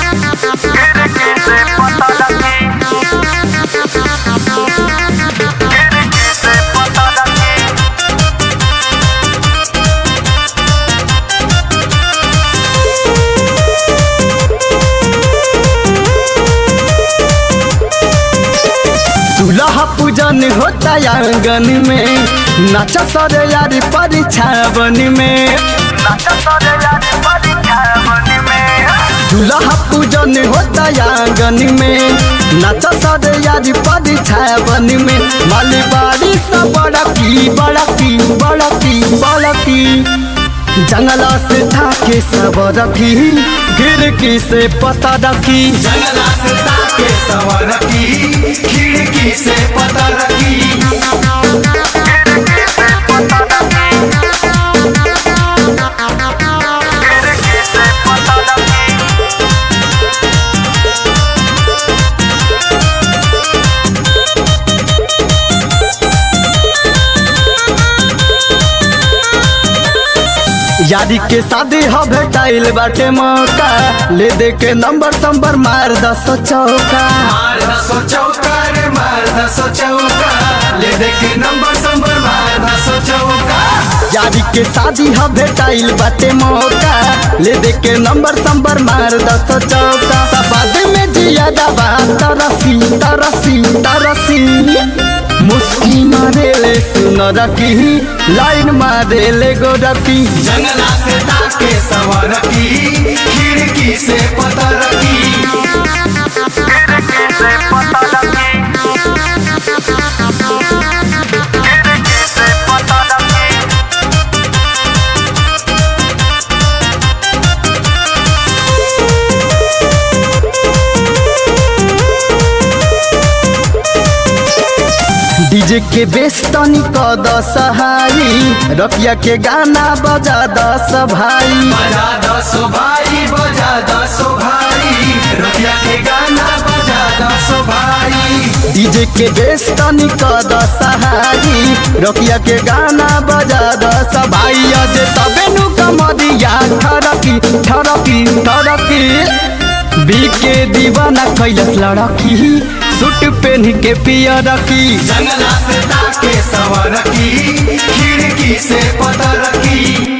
दूल्हा पूजन होता आंगन में, नाचा सरे यारी परीक्षावन में। दूल्हा पूजन होता आंगन में, नाचा सरे यारी परीक्षावन में। माली बारी सा बड़की बड़की बड़की बड़की, जंगला से थाके सब रखी, खिड़की से पता रखी। जंगला से ताके सब रखी, खिड़की से पता रखी। यारी के शादी हो भेटाइल बाटे मौका, ले दे के नंबर संबर मार 10 चौका। मार 10 चौका रे मार 10 चौका, ले दे के नंबर संबर मार 10 चौका। यारी के शादी हो भेटाइल बाटे मौका, ले दे के नंबर संबर मार 10 चौका। बाद में जिया दबा तरसी तरसी तरसी, मुस्की मारे ले सुन रखी, लाइन मारे ले गोरखी। जंगला से ताके सब रखी, खिड़की से पता रखी। डीजे के बेस तनी कद सहाई, रतिया के गाना बजा 10 भाई। बजा 10 भाई, बजा 10 भाई, रतिया के गाना बजा 10 भाई। डीजे के बेस तनी कद सहाई, रतिया के गाना बजा 10 भाई। अजे तबे नु कमरिया ठरकी ठरकी ठरकी, बीके दीवाना कैलस लड़की, सूट पहन के पिया रखी। जंगला से ताके सब रखी, खिड़की से पता रखी।